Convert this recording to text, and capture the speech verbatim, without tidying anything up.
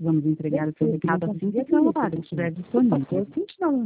Vamos entregar o seu recado assim que a sua hora estiver disponível.